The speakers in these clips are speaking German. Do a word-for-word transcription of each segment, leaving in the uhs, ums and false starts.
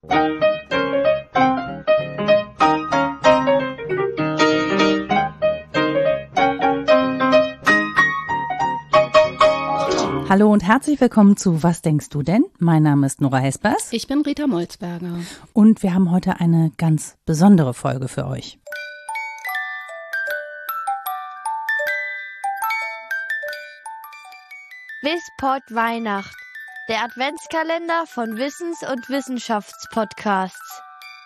Hallo und herzlich willkommen zu Was denkst du denn? Mein Name ist Nora Hespers. Ich bin Rita Molzberger. Und wir haben heute eine ganz besondere Folge für euch. Wisspod Weihnacht, der Adventskalender von Wissens- und Wissenschaftspodcasts.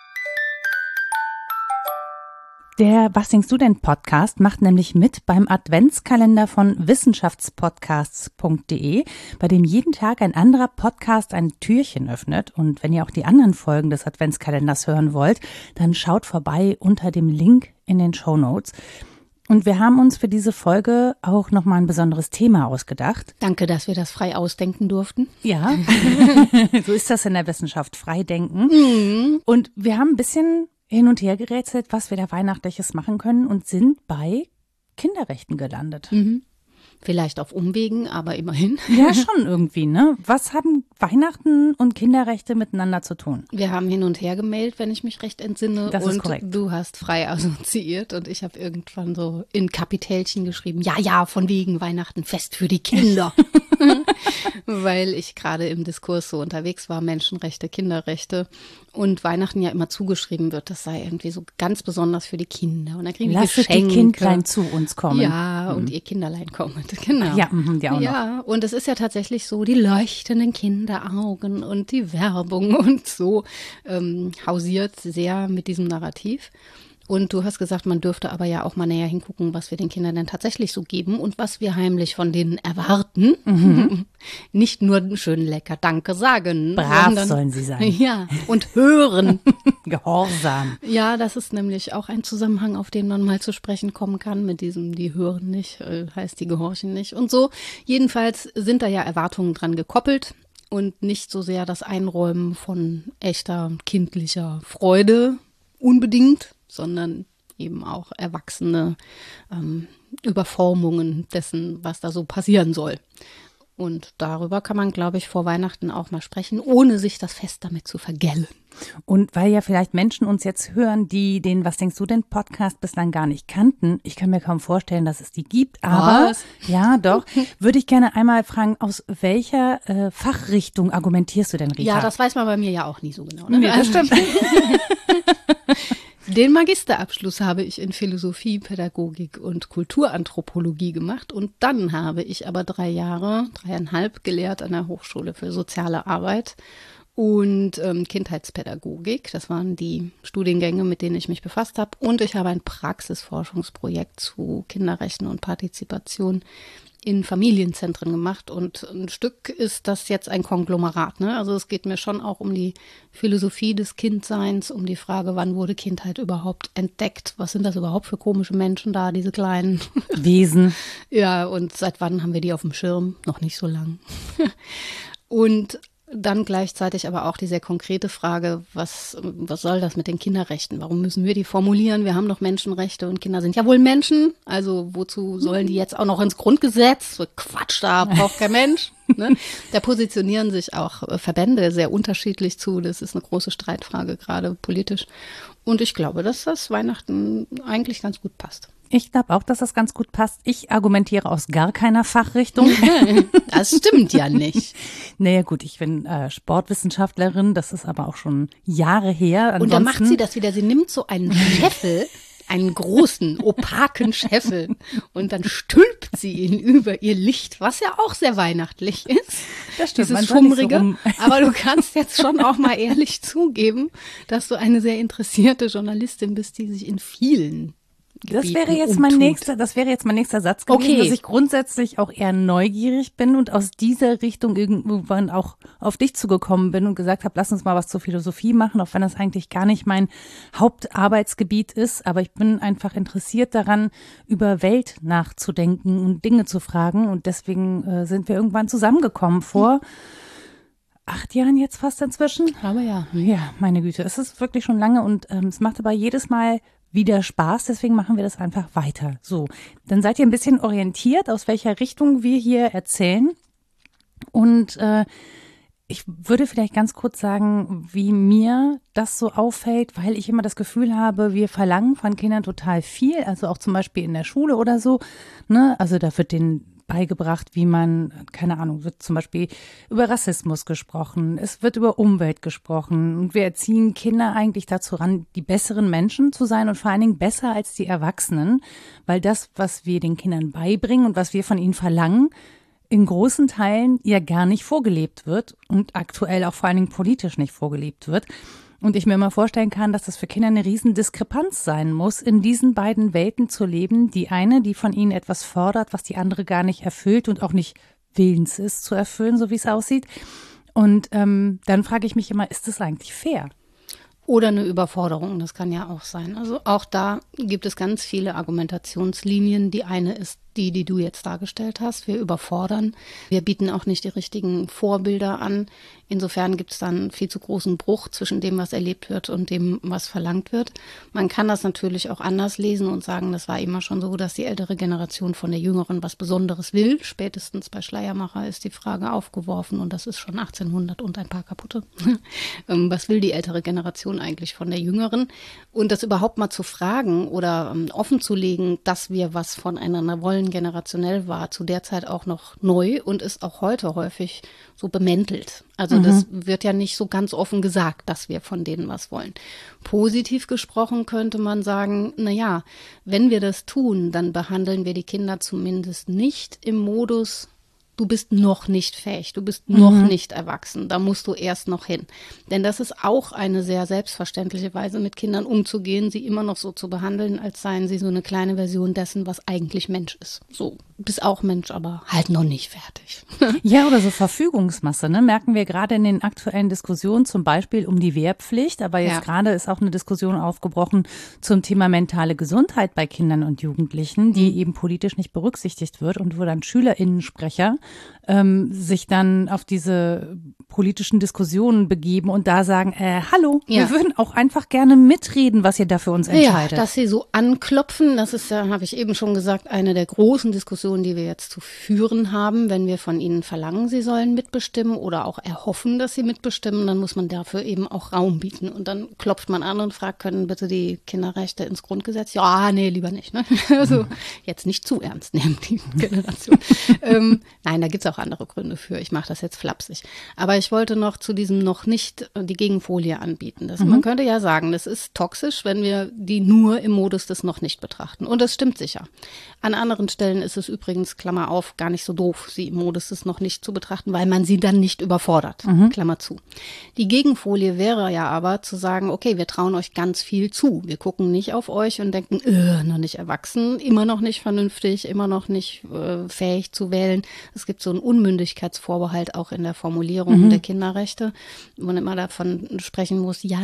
Der Was denkst du denn Podcast macht nämlich mit beim Adventskalender von wissenschaftspodcasts punkt de, bei dem jeden Tag ein anderer Podcast ein Türchen öffnet. Und wenn ihr auch die anderen Folgen des Adventskalenders hören wollt, dann schaut vorbei unter dem Link in den Shownotes. Und wir haben uns für diese Folge auch nochmal ein besonderes Thema ausgedacht. Danke, dass wir das frei ausdenken durften. Ja, so ist das in der Wissenschaft, frei denken. Mhm. Und wir haben ein bisschen hin und her gerätselt, was wir da Weihnachtliches machen können und sind bei Kinderrechten gelandet. Mhm. Vielleicht auf Umwegen, aber immerhin. Ja, schon irgendwie, ne? Was haben Weihnachten und Kinderrechte miteinander zu tun? Wir haben hin und her gemailt, wenn ich mich recht entsinne. Das und ist korrekt. Du hast frei assoziiert und ich habe irgendwann so in Kapitälchen geschrieben, ja, ja, von wegen Weihnachten Fest für die Kinder. Weil ich gerade im Diskurs so unterwegs war, Menschenrechte, Kinderrechte und Weihnachten ja immer zugeschrieben wird, das sei irgendwie so ganz besonders für die Kinder. Und dann kriegen wir Lasset Geschenke. die Kindlein zu uns kommen. Ja, mhm. und ihr Kinderlein kommen. Genau. Ja, mh, die auch ja, noch. Und es ist ja tatsächlich so, die leuchtenden Kinderaugen und die Werbung und so ähm, hausiert sehr mit diesem Narrativ. Und du hast gesagt, man dürfte aber ja auch mal näher hingucken, was wir den Kindern denn tatsächlich so geben und was wir heimlich von denen erwarten. Mhm. Nicht nur schön lecker Danke sagen. Brav sondern, sollen sie sein. Ja, und hören. Gehorsam. Ja, das ist nämlich auch ein Zusammenhang, auf den man mal zu sprechen kommen kann. Mit diesem, die hören nicht, heißt die gehorchen nicht und so. Jedenfalls sind da ja Erwartungen dran gekoppelt. Und nicht so sehr das Einräumen von echter kindlicher Freude unbedingt, sondern eben auch erwachsene ähm, Überformungen dessen, was da so passieren soll. Und darüber kann man, glaube ich, vor Weihnachten auch mal sprechen, ohne sich das Fest damit zu vergällen. Und weil ja vielleicht Menschen uns jetzt hören, die den Was denkst du denn Podcast bislang gar nicht kannten, ich kann mir kaum vorstellen, dass es die gibt, aber Was? ja doch, würde ich gerne einmal fragen, aus welcher äh, Fachrichtung argumentierst du denn, Rita? Ja, das weiß man bei mir ja auch nie so genau. Ne? Nee, das stimmt. Den Magisterabschluss habe ich in Philosophie, Pädagogik und Kulturanthropologie gemacht und dann habe ich aber drei Jahre, dreieinhalb gelehrt an der Hochschule für soziale Arbeit und ähm, Kindheitspädagogik. Das waren die Studiengänge, mit denen ich mich befasst habe. Und ich habe ein Praxisforschungsprojekt zu Kinderrechten und Partizipation in Familienzentren gemacht. Und ein Stück ist das jetzt ein Konglomerat, ne? Also es geht mir schon auch um die Philosophie des Kindseins, um die Frage, wann wurde Kindheit überhaupt entdeckt? Was sind das überhaupt für komische Menschen da, diese kleinen Wesen? Ja, und seit wann haben wir die auf dem Schirm? Noch nicht so lang. Und dann gleichzeitig aber auch die sehr konkrete Frage, was, was soll das mit den Kinderrechten? Warum müssen wir die formulieren? Wir haben doch Menschenrechte und Kinder sind ja wohl Menschen. Also wozu sollen die jetzt auch noch ins Grundgesetz? So Quatsch, da braucht kein Mensch. Ne? Da positionieren sich auch Verbände sehr unterschiedlich zu. Das ist eine große Streitfrage, gerade politisch. Und ich glaube, dass das Weihnachten eigentlich ganz gut passt. Ich glaube auch, dass das ganz gut passt. Ich argumentiere aus gar keiner Fachrichtung. Das stimmt ja nicht. Naja gut, ich bin äh, Sportwissenschaftlerin, das ist aber auch schon Jahre her. Ansonsten, und dann macht sie das wieder, sie nimmt so einen Scheffel, einen großen, opaken Scheffel und dann stülpt sie ihn über ihr Licht, was ja auch sehr weihnachtlich ist. Das stimmt, Dieses man soll nicht so Schummrige. rum- Aber du kannst jetzt schon auch mal ehrlich zugeben, dass du eine sehr interessierte Journalistin bist, die sich in vielen Das Gebieten wäre jetzt mein umtut. nächster, das wäre jetzt mein nächster Satz gewesen, Okay. dass ich grundsätzlich auch eher neugierig bin und aus dieser Richtung irgendwann auch auf dich zugekommen bin und gesagt habe, lass uns mal was zur Philosophie machen, auch wenn das eigentlich gar nicht mein Hauptarbeitsgebiet ist, aber ich bin einfach interessiert daran, über Welt nachzudenken und Dinge zu fragen und deswegen äh, sind wir irgendwann zusammengekommen vor acht Jahren jetzt fast inzwischen. Aber ja. Ja, meine Güte, es ist wirklich schon lange und ähm, es macht aber jedes Mal wieder Spaß, deswegen machen wir das einfach weiter. So, dann seid ihr ein bisschen orientiert, aus welcher Richtung wir hier erzählen. Und äh, Ich würde vielleicht ganz kurz sagen, wie mir das so auffällt, weil ich immer das Gefühl habe, wir verlangen von Kindern total viel, also auch zum Beispiel in der Schule oder so, ne? Also da wird denen beigebracht, wie man, keine Ahnung, wird zum Beispiel über Rassismus gesprochen, es wird über Umwelt gesprochen und wir erziehen Kinder eigentlich dazu ran, die besseren Menschen zu sein und vor allen Dingen besser als die Erwachsenen, weil das, was wir den Kindern beibringen und was wir von ihnen verlangen, in großen Teilen ja gar nicht vorgelebt wird und aktuell auch vor allen Dingen politisch nicht vorgelebt wird. Und ich mir immer vorstellen kann, dass das für Kinder eine riesen Diskrepanz sein muss, in diesen beiden Welten zu leben. Die eine, die von ihnen etwas fordert, was die andere gar nicht erfüllt und auch nicht willens ist zu erfüllen, so wie es aussieht. Und ähm, dann frage ich mich immer, ist das eigentlich fair? Oder eine Überforderung, das kann ja auch sein. Also auch da gibt es ganz viele Argumentationslinien. Die eine ist die, die du jetzt dargestellt hast. Wir überfordern. Wir bieten auch nicht die richtigen Vorbilder an. Insofern gibt es dann einen viel zu großen Bruch zwischen dem, was erlebt wird und dem, was verlangt wird. Man kann das natürlich auch anders lesen und sagen, das war immer schon so, dass die ältere Generation von der jüngeren was Besonderes will. Spätestens bei Schleiermacher ist die Frage aufgeworfen und das ist schon achtzehnhundert und ein paar kaputte. Was will die ältere Generation eigentlich von der jüngeren? Und das überhaupt mal zu fragen oder um, offen zu legen, dass wir was voneinander wollen, generationell war zu der Zeit auch noch neu und ist auch heute häufig so bemäntelt. Also mhm. das wird ja nicht so ganz offen gesagt, dass wir von denen was wollen. Positiv gesprochen könnte man sagen, na ja, wenn wir das tun, dann behandeln wir die Kinder zumindest nicht im Modus, du bist noch nicht fähig, du bist noch mhm. nicht erwachsen, da musst du erst noch hin. Denn das ist auch eine sehr selbstverständliche Weise, mit Kindern umzugehen, sie immer noch so zu behandeln, als seien sie so eine kleine Version dessen, was eigentlich Mensch ist. So, bist auch Mensch, aber halt noch nicht fertig. Ja, oder so Verfügungsmasse, ne? Merken wir gerade in den aktuellen Diskussionen, zum Beispiel um die Wehrpflicht, aber jetzt ja. gerade ist auch eine Diskussion aufgebrochen zum Thema mentale Gesundheit bei Kindern und Jugendlichen, die mhm. eben politisch nicht berücksichtigt wird und wo dann SchülerInnen-Sprecher ähm, sich dann auf diese politischen Diskussionen begeben und da sagen, äh, hallo, ja. wir würden auch einfach gerne mitreden, was ihr da für uns entscheidet. Ja, dass sie so anklopfen, das ist ja, habe ich eben schon gesagt, eine der großen Diskussionen, die wir jetzt zu führen haben. Wenn wir von ihnen verlangen, sie sollen mitbestimmen oder auch erhoffen, dass sie mitbestimmen, dann muss man dafür eben auch Raum bieten. Und dann klopft man an und fragt, können bitte die Kinderrechte ins Grundgesetz? Ja, nee, lieber nicht. Ne? Also jetzt nicht zu ernst nehmen, die Generation. ähm, nein, da gibt's auch andere Gründe für. Ich mache das jetzt flapsig. Aber ich wollte noch zu diesem noch nicht die Gegenfolie anbieten. Das, mhm. Man könnte ja sagen, das ist toxisch, wenn wir die nur im Modus des noch nicht betrachten. Und das stimmt sicher. An anderen Stellen ist es übrigens, Klammer auf, gar nicht so doof, sie im Modus des noch nicht zu betrachten, weil man sie dann nicht überfordert, mhm. Klammer zu. Die Gegenfolie wäre ja aber zu sagen, okay, wir trauen euch ganz viel zu. Wir gucken nicht auf euch und denken, äh, noch nicht erwachsen, immer noch nicht vernünftig, immer noch nicht äh, fähig zu wählen. Es gibt so einen Unmündigkeitsvorbehalt auch in der Formulierung mhm. der Kinderrechte, wo man immer davon sprechen muss, ja,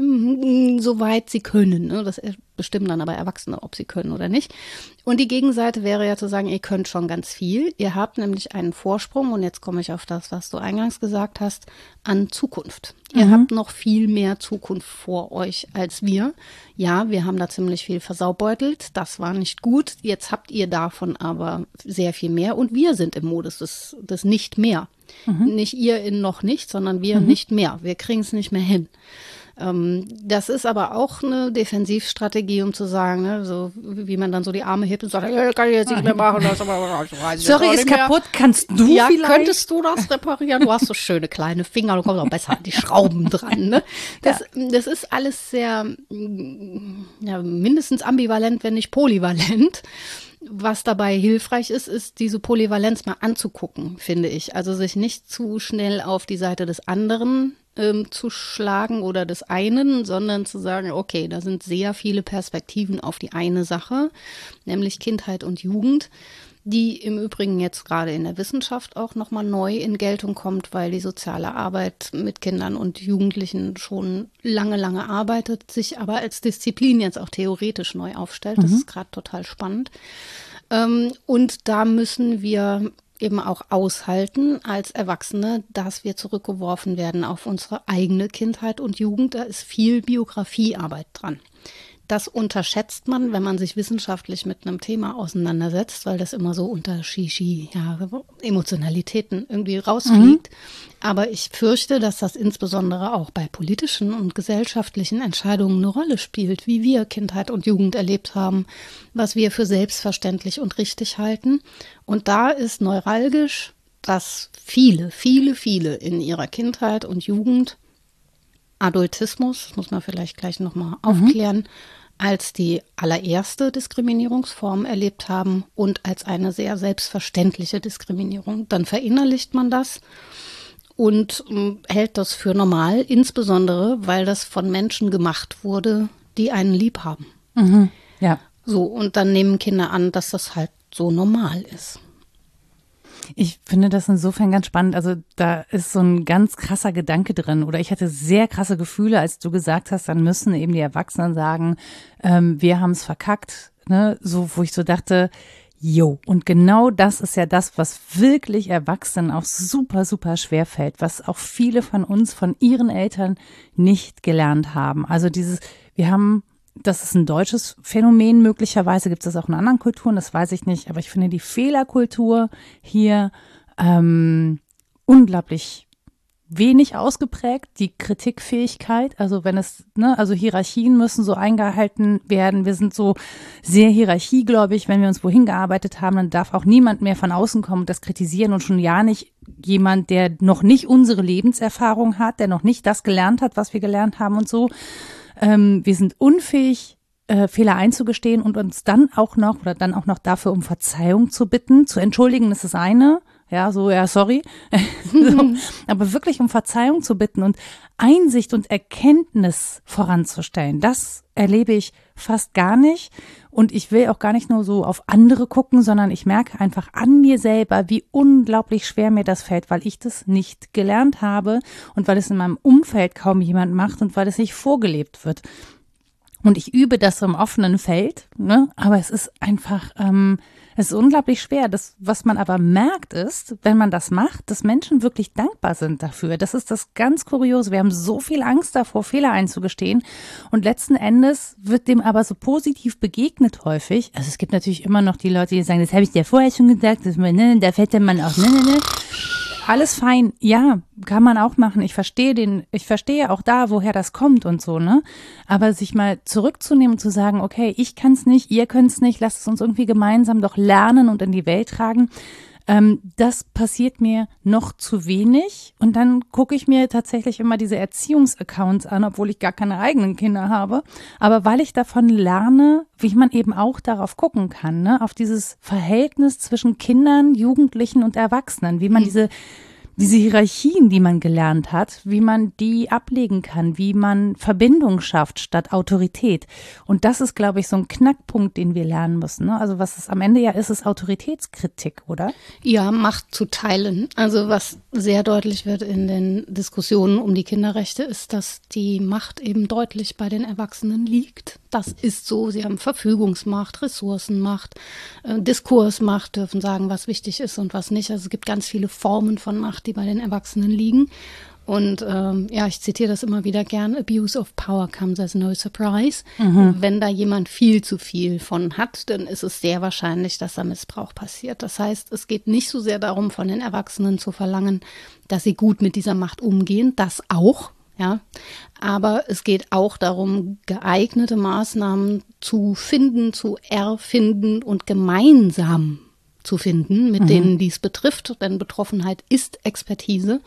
soweit sie können. Ne? Das bestimmen dann aber Erwachsene, ob sie können oder nicht. Und die Gegenseite wäre ja zu sagen, ihr könnt schon ganz viel. Ihr habt nämlich einen Vorsprung, und jetzt komme ich auf das, was du eingangs gesagt hast, an Zukunft. Ihr mhm. habt noch viel mehr Zukunft vor euch als wir. Ja, wir haben da ziemlich viel versaubeutelt. Das war nicht gut. Jetzt habt ihr davon aber sehr viel mehr. Und wir sind im Modus des, des nicht mehr. Mhm. Nicht ihr in noch nicht, sondern wir mhm. nicht mehr. Wir kriegen es nicht mehr hin. Das ist aber auch eine Defensivstrategie, um zu sagen, ne, so wie man dann so die Arme hebt und sagt, hey, kann ich jetzt nicht mehr machen. Das Sorry, ist kaputt, kannst du ja, vielleicht? Könntest du das reparieren? Du hast so schöne kleine Finger, du kommst auch besser an die Schrauben dran. Ne? Das, ja. das ist alles sehr, ja, mindestens ambivalent, wenn nicht polyvalent. Was dabei hilfreich ist, ist diese Polyvalenz mal anzugucken, finde ich. Also sich nicht zu schnell auf die Seite des anderen ähm, zu schlagen oder des einen, sondern zu sagen, okay, da sind sehr viele Perspektiven auf die eine Sache, nämlich Kindheit und Jugend, die im Übrigen jetzt gerade in der Wissenschaft auch nochmal neu in Geltung kommt, weil die soziale Arbeit mit Kindern und Jugendlichen schon lange, lange arbeitet, sich aber als Disziplin jetzt auch theoretisch neu aufstellt. Das mhm. ist gerade total spannend. Und da müssen wir eben auch aushalten als Erwachsene, dass wir zurückgeworfen werden auf unsere eigene Kindheit und Jugend. Da ist viel Biografiearbeit dran. Das unterschätzt man, wenn man sich wissenschaftlich mit einem Thema auseinandersetzt, weil das immer so unter Shishi, ja, Emotionalitäten irgendwie rausfliegt. Mhm. Aber ich fürchte, dass das insbesondere auch bei politischen und gesellschaftlichen Entscheidungen eine Rolle spielt, wie wir Kindheit und Jugend erlebt haben, was wir für selbstverständlich und richtig halten. Und da ist neuralgisch, dass viele, viele, viele in ihrer Kindheit und Jugend Adultismus, das muss man vielleicht gleich nochmal aufklären, mhm. als die allererste Diskriminierungsform erlebt haben und als eine sehr selbstverständliche Diskriminierung. Dann verinnerlicht man das und ähm, hält das für normal, insbesondere, weil das von Menschen gemacht wurde, die einen lieb haben. Mhm. Ja. So, und dann nehmen Kinder an, dass das halt so normal ist. Ich finde das insofern ganz spannend. Also da ist so ein ganz krasser Gedanke drin. Oder ich hatte sehr krasse Gefühle, als du gesagt hast, dann müssen eben die Erwachsenen sagen, ähm, wir haben es verkackt. Ne? So, wo ich so dachte, jo. Und genau das ist ja das, was wirklich Erwachsenen auch super, super schwer fällt, was auch viele von uns, von ihren Eltern nicht gelernt haben. Also dieses, wir haben das ist ein deutsches Phänomen, möglicherweise gibt es das auch in anderen Kulturen, das weiß ich nicht, aber ich finde die Fehlerkultur hier ähm, unglaublich wenig ausgeprägt, die Kritikfähigkeit, also wenn es, ne, also Hierarchien müssen so eingehalten werden, wir sind so sehr hierarchiegläubig, wenn wir uns wohin gearbeitet haben, dann darf auch niemand mehr von außen kommen und das kritisieren und schon ja nicht jemand, der noch nicht unsere Lebenserfahrung hat, der noch nicht das gelernt hat, was wir gelernt haben und so. Ähm, wir sind unfähig, äh, Fehler einzugestehen und uns dann auch noch oder dann auch noch dafür um Verzeihung zu bitten. Zu entschuldigen ist das eine, ja, so, ja, sorry. so, aber wirklich um Verzeihung zu bitten und Einsicht und Erkenntnis voranzustellen, das erlebe ich fast gar nicht. Und ich will auch gar nicht nur so auf andere gucken, sondern ich merke einfach an mir selber, wie unglaublich schwer mir das fällt, weil ich das nicht gelernt habe und weil es in meinem Umfeld kaum jemand macht und weil es nicht vorgelebt wird. Und ich übe das im offenen Feld, ne? Aber es ist einfach, ähm, es ist unglaublich schwer. Das, was man aber merkt ist, wenn man das macht, dass Menschen wirklich dankbar sind dafür. Das ist das ganz Kuriose. Wir haben so viel Angst davor, Fehler einzugestehen. Und letzten Endes wird dem aber so positiv begegnet häufig. Also es gibt natürlich immer noch die Leute, die sagen, das habe ich dir vorher schon gesagt, das, ne, da fällt der Mann auch, ne, ne, ne. Alles fein, ja, kann man auch machen. Ich verstehe den, ich verstehe auch da, woher das kommt und so, ne? Aber sich mal zurückzunehmen und zu sagen, okay, ich kann es nicht, ihr könnt es nicht, lasst es uns irgendwie gemeinsam doch lernen und in die Welt tragen. Ähm, das passiert mir noch zu wenig. Und dann gucke ich mir tatsächlich immer diese Erziehungsaccounts an, obwohl ich gar keine eigenen Kinder habe. Aber weil ich davon lerne, wie man eben auch darauf gucken kann, ne? Auf dieses Verhältnis zwischen Kindern, Jugendlichen und Erwachsenen, wie man diese Diese Hierarchien, die man gelernt hat, wie man die ablegen kann, wie man Verbindung schafft statt Autorität. Und das ist, glaube ich, so ein Knackpunkt, den wir lernen müssen. Ne? Also was es am Ende ja ist, ist Autoritätskritik, oder? Ja, Macht zu teilen. Also was sehr deutlich wird in den Diskussionen um die Kinderrechte, ist, dass die Macht eben deutlich bei den Erwachsenen liegt. Das ist so. Sie haben Verfügungsmacht, Ressourcenmacht, äh, Diskursmacht, dürfen sagen, was wichtig ist und was nicht. Also es gibt ganz viele Formen von Macht, die bei den Erwachsenen liegen. Und ähm, ja, ich zitiere das immer wieder gern, Abuse of power comes as no surprise. Mhm. Wenn da jemand viel zu viel von hat, dann ist es sehr wahrscheinlich, dass da Missbrauch passiert. Das heißt, es geht nicht so sehr darum, von den Erwachsenen zu verlangen, dass sie gut mit dieser Macht umgehen, das auch. Ja, aber es geht auch darum, geeignete Maßnahmen zu finden, zu erfinden und gemeinsam zu finden, mit mhm. denen dies betrifft, denn Betroffenheit ist Expertise,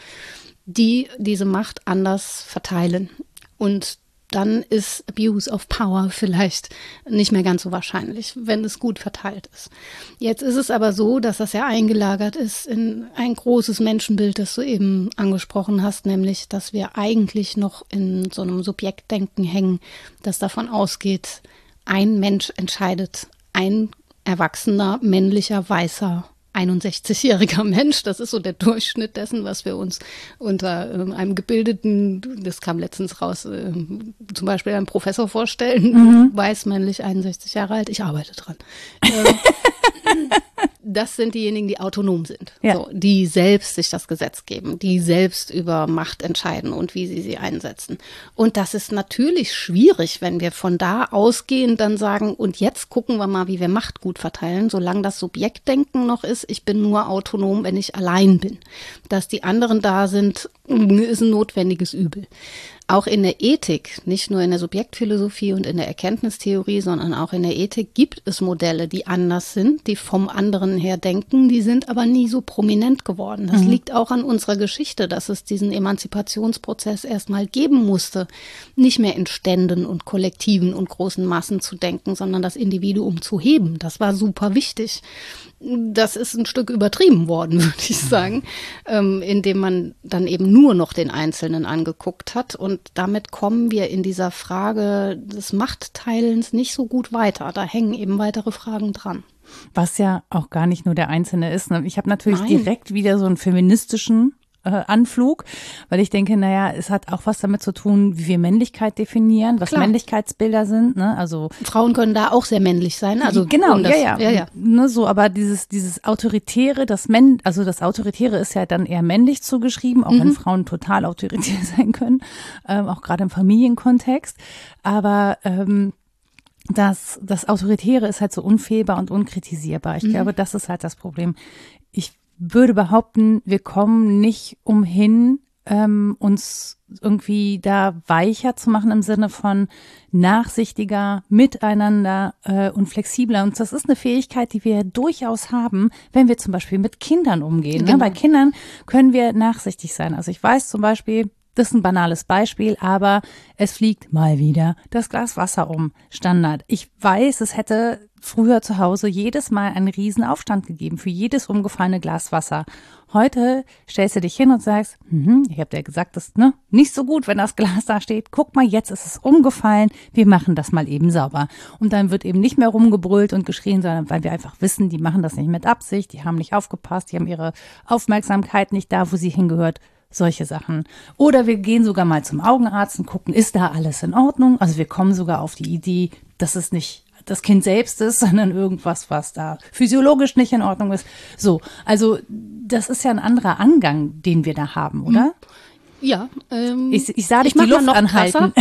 die diese Macht anders verteilen. Und dann ist Abuse of Power vielleicht nicht mehr ganz so wahrscheinlich, wenn es gut verteilt ist. Jetzt ist es aber so, dass das ja eingelagert ist in ein großes Menschenbild, das du eben angesprochen hast, nämlich, dass wir eigentlich noch in so einem Subjektdenken hängen, das davon ausgeht, ein Mensch entscheidet, ein erwachsener, männlicher, weißer, einundsechzigjähriger Mensch, das ist so der Durchschnitt dessen, was wir uns unter ähm, einem gebildeten, das kam letztens raus, äh, zum Beispiel einem Professor vorstellen, mhm. weiß, männlich, einundsechzig Jahre alt, ich arbeite dran. Äh, Das sind diejenigen, die autonom sind, ja. so, die selbst sich das Gesetz geben, die selbst über Macht entscheiden und wie sie sie einsetzen. Und das ist natürlich schwierig, wenn wir von da ausgehen, dann sagen, und jetzt gucken wir mal, wie wir Macht gut verteilen, solange das Subjektdenken noch ist, ich bin nur autonom, wenn ich allein bin. Dass die anderen da sind, ist ein notwendiges Übel. Auch in der Ethik, nicht nur in der Subjektphilosophie und in der Erkenntnistheorie, sondern auch in der Ethik gibt es Modelle, die anders sind, die vom anderen her denken, die sind aber nie so prominent geworden. Das mhm. liegt auch an unserer Geschichte, dass es diesen Emanzipationsprozess erstmal geben musste, nicht mehr in Ständen und Kollektiven und großen Massen zu denken, sondern das Individuum zu heben. Das war super wichtig. Das ist ein Stück übertrieben worden, würde ich sagen, ähm, indem man dann eben nur noch den Einzelnen angeguckt hat. Und damit kommen wir in dieser Frage des Machtteilens nicht so gut weiter. Da hängen eben weitere Fragen dran. Was ja auch gar nicht nur der Einzelne ist. Ich habe natürlich Nein. direkt wieder so einen feministischen Äh, Anflug, weil ich denke, naja, es hat auch was damit zu tun, wie wir Männlichkeit definieren, was Klar. Männlichkeitsbilder sind, ne? Also Frauen können da auch sehr männlich sein, also genau, um das, ja, ja, ja, ja. Ne, so, aber dieses dieses autoritäre, das Männ, also das autoritäre ist ja dann eher männlich zugeschrieben, auch mhm. wenn Frauen total autoritär sein können, ähm, auch gerade im Familienkontext, aber ähm, das das Autoritäre ist halt so unfehlbar und unkritisierbar. Ich mhm. glaube, das ist halt das Problem. Ich würde behaupten, wir kommen nicht umhin, ähm, uns irgendwie da weicher zu machen im Sinne von nachsichtiger, miteinander äh, und flexibler. Und das ist eine Fähigkeit, die wir durchaus haben, wenn wir zum Beispiel mit Kindern umgehen. Genau. Ne? Bei Kindern können wir nachsichtig sein. Also ich weiß zum Beispiel, das ist ein banales Beispiel, aber es fliegt mal wieder das Glas Wasser um. Standard. Ich weiß, es hätte früher zu Hause jedes Mal einen riesen Aufstand gegeben für jedes umgefallene Glas Wasser. Heute stellst du dich hin und sagst, hm, ich habe dir gesagt, das ist ne, nicht so gut, wenn das Glas da steht. Guck mal, jetzt ist es umgefallen. Wir machen das mal eben sauber. Und dann wird eben nicht mehr rumgebrüllt und geschrien, sondern weil wir einfach wissen, die machen das nicht mit Absicht, die haben nicht aufgepasst, die haben ihre Aufmerksamkeit nicht da, wo sie hingehört. Solche Sachen. Oder wir gehen sogar mal zum Augenarzt und gucken, ist da alles in Ordnung? Also wir kommen sogar auf die Idee, dass es nicht das Kind selbst ist, sondern irgendwas, was da physiologisch nicht in Ordnung ist. So, also das ist ja ein anderer Angang, den wir da haben, oder? Ja. Ähm, ich, ich sah dich die Luft anhalten.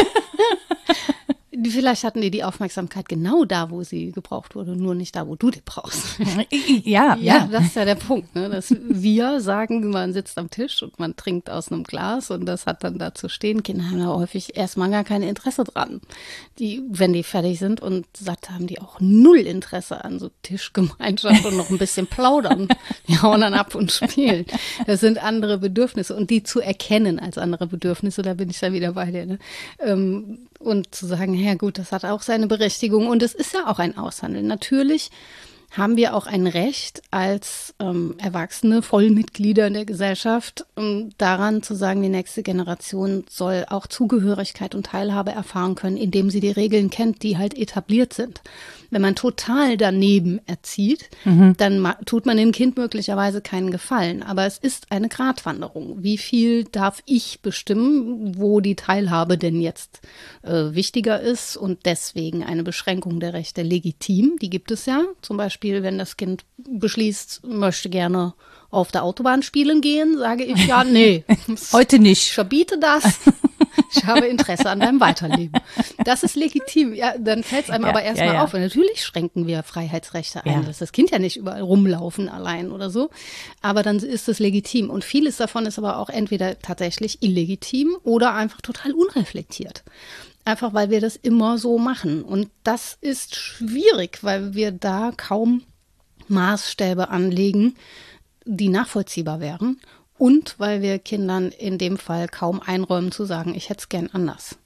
Vielleicht hatten die die Aufmerksamkeit genau da, wo sie gebraucht wurde, nur nicht da, wo du die brauchst. Ja, ja. Ja, das ist ja der Punkt, ne? Dass wir sagen, man sitzt am Tisch und man trinkt aus einem Glas und das hat dann da zu stehen. Kinder haben da häufig erstmal gar kein Interesse dran. Die, wenn die fertig sind und satt, haben die auch null Interesse an so Tischgemeinschaft und noch ein bisschen plaudern. Die hauen dann ab und spielen. Das sind andere Bedürfnisse und die zu erkennen als andere Bedürfnisse, da bin ich dann wieder bei dir, ne? Ähm, und zu sagen, ja gut, das hat auch seine Berechtigung und es ist ja auch ein Aushandeln. Natürlich haben wir auch ein Recht als ähm, erwachsene Vollmitglieder der Gesellschaft, um daran zu sagen, die nächste Generation soll auch Zugehörigkeit und Teilhabe erfahren können, indem sie die Regeln kennt, die halt etabliert sind. Wenn man total daneben erzieht, mhm. dann ma- tut man dem Kind möglicherweise keinen Gefallen. Aber es ist eine Gratwanderung. Wie viel darf ich bestimmen, wo die Teilhabe denn jetzt äh, wichtiger ist und deswegen eine Beschränkung der Rechte legitim? Die gibt es ja. Zum Beispiel, wenn das Kind beschließt, möchte gerne auf der Autobahn spielen gehen, sage ich ja, nee. Heute nicht. Ich verbiete das. Ich habe Interesse an deinem Weiterleben. Das ist legitim. Ja, dann fällt es einem ja, aber erstmal ja, ja. auf. Und natürlich schränken wir Freiheitsrechte ein. Ja. Dass das Kind ja nicht überall rumlaufen allein oder so. Aber dann ist es legitim. Und vieles davon ist aber auch entweder tatsächlich illegitim oder einfach total unreflektiert. Einfach weil wir das immer so machen. Und das ist schwierig, weil wir da kaum Maßstäbe anlegen, die nachvollziehbar wären. Und weil wir Kindern in dem Fall kaum einräumen zu sagen, ich hätte es gern anders.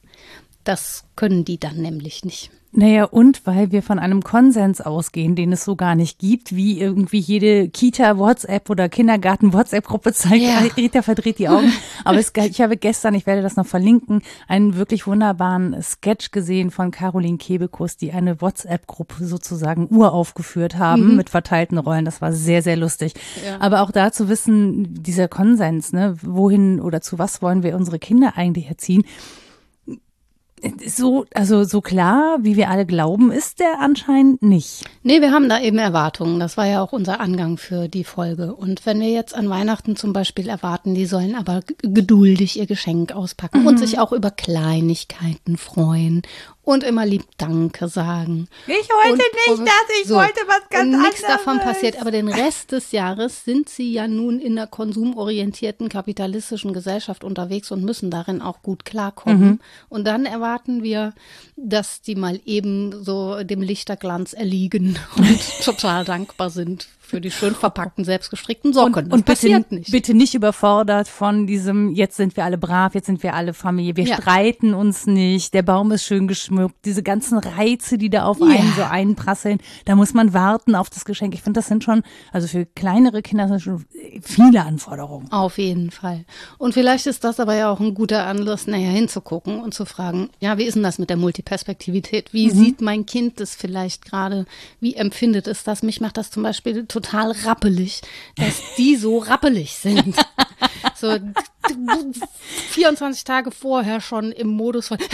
Das können die dann nämlich nicht. Naja, und weil wir von einem Konsens ausgehen, den es so gar nicht gibt, wie irgendwie jede Kita-WhatsApp oder Kindergarten-WhatsApp-Gruppe zeigt. Ja. Rita verdreht die Augen. Aber es, ich habe gestern, ich werde das noch verlinken, einen wirklich wunderbaren Sketch gesehen von Caroline Kebekus, die eine WhatsApp-Gruppe sozusagen uraufgeführt haben mhm. mit verteilten Rollen. Das war sehr, sehr lustig. Ja. Aber auch da zu wissen, dieser Konsens, ne, wohin oder zu was wollen wir unsere Kinder eigentlich erziehen? so, also so klar, wie wir alle glauben, ist der anscheinend nicht. Nee, wir haben da eben Erwartungen. Das war ja auch unser Angang für die Folge. Und wenn wir jetzt an Weihnachten zum Beispiel erwarten, die sollen aber g- geduldig ihr Geschenk auspacken mhm. und sich auch über Kleinigkeiten freuen und immer lieb Danke sagen. Ich wollte und, nicht und, das, ich so. wollte was ganz und anderes. nichts davon passiert. Aber den Rest des Jahres sind sie ja nun in einer konsumorientierten kapitalistischen Gesellschaft unterwegs und müssen darin auch gut klarkommen. Mhm. Und dann erwarten wir, dass die mal eben so dem Lichterglanz erliegen und total dankbar sind für die schön verpackten, selbstgestrickten Socken. Und, und das bitte, passiert nicht. bitte nicht überfordert von diesem, jetzt sind wir alle brav, jetzt sind wir alle Familie, wir ja. streiten uns nicht, der Baum ist schön geschmückt, diese ganzen Reize, die da auf ja. einen so einprasseln, da muss man warten auf das Geschenk. Ich finde, das sind schon, also für kleinere Kinder sind schon viele Anforderungen. Auf jeden Fall. Und vielleicht ist das aber ja auch ein guter Anlass, näher hinzugucken und zu fragen, ja, wie ist denn das mit der Multiperspektivität? Wie mhm. sieht mein Kind das vielleicht gerade? Wie empfindet es das? Mich macht das zum Beispiel total rappelig, dass die so rappelig sind. So vierundzwanzig Tage vorher schon im Modus von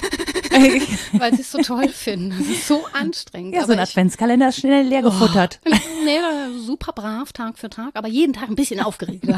weil sie es so toll finden. Das ist so anstrengend. Ja, so ein aber Adventskalender ist schnell leer gefuttert. Oh, nee, super brav, Tag für Tag, aber jeden Tag ein bisschen aufgeregter.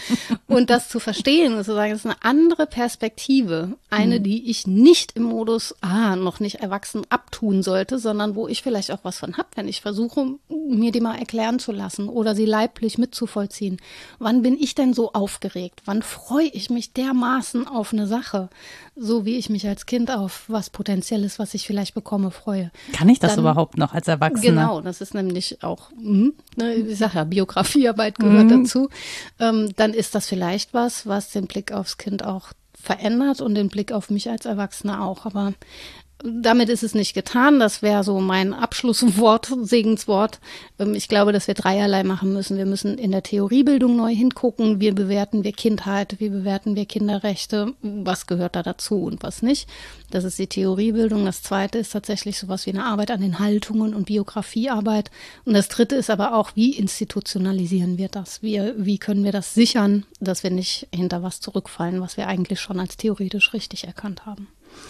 Und das zu verstehen und zu sagen, das ist eine andere Perspektive. Eine, mhm. die ich nicht im Modus, ah, noch nicht erwachsen abtun sollte, sondern wo ich vielleicht auch was von habe, wenn ich versuche, mir die mal erklären zu lassen oder sie leiblich mitzuvollziehen. Wann bin ich denn so aufgeregt? Wann freue ich mich dermaßen auf eine Sache? So wie ich mich als Kind auf was Potenzielles, was ich vielleicht bekomme, freue. Kann ich das Dann, überhaupt noch als Erwachsene? Genau, das ist nämlich auch, mh, ne, ich sage ja, Biografiearbeit gehört mhm. dazu. Ähm, dann ist das vielleicht was, was den Blick aufs Kind auch verändert und den Blick auf mich als Erwachsene auch. Aber damit ist es nicht getan. Das wäre so mein Abschlusswort, Segenswort. Ich glaube, dass wir dreierlei machen müssen. Wir müssen in der Theoriebildung neu hingucken. Wie bewerten wir Kindheit? Wie bewerten wir Kinderrechte? Was gehört da dazu und was nicht? Das ist die Theoriebildung. Das zweite ist tatsächlich sowas wie eine Arbeit an den Haltungen und Biografiearbeit. Und das dritte ist aber auch, wie institutionalisieren wir das? Wie, wie können wir das sichern, dass wir nicht hinter was zurückfallen, was wir eigentlich schon als theoretisch richtig erkannt haben?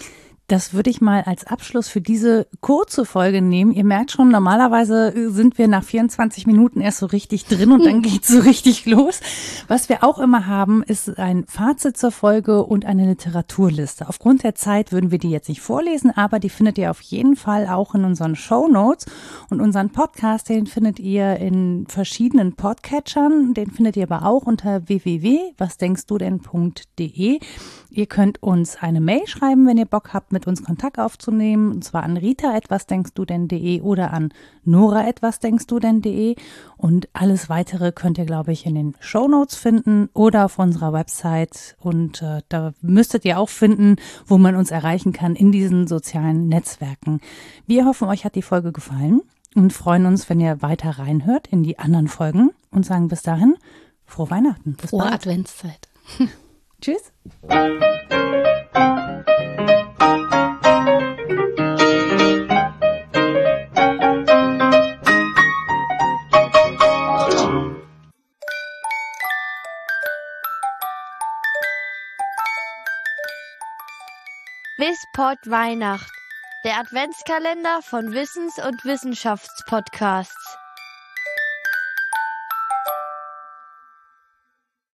Das würde ich mal als Abschluss für diese kurze Folge nehmen. Ihr merkt schon, normalerweise sind wir nach vierundzwanzig Minuten erst so richtig drin und dann geht's so richtig los. Was wir auch immer haben, ist ein Fazit zur Folge und eine Literaturliste. Aufgrund der Zeit würden wir die jetzt nicht vorlesen, aber die findet ihr auf jeden Fall auch in unseren Shownotes. Und unseren Podcast, den findet ihr in verschiedenen Podcatchern. Den findet ihr aber auch unter w w w punkt was denkst du denn punkt d e. Ihr könnt uns eine Mail schreiben, wenn ihr Bock habt, mit uns Kontakt aufzunehmen, und zwar an rita at was denkst du denn punkt de oder an nora at was denkst du denn punkt de. Und alles Weitere könnt ihr, glaube ich, in den Shownotes finden oder auf unserer Website. Und äh, da müsstet ihr auch finden, wo man uns erreichen kann in diesen sozialen Netzwerken. Wir hoffen, euch hat die Folge gefallen und freuen uns, wenn ihr weiter reinhört in die anderen Folgen und sagen bis dahin, frohe Weihnachten. Bis Frohe bald. Adventszeit. Tschüss. Wispod Weihnacht, der Adventskalender von Wissens- und Wissenschaftspodcasts.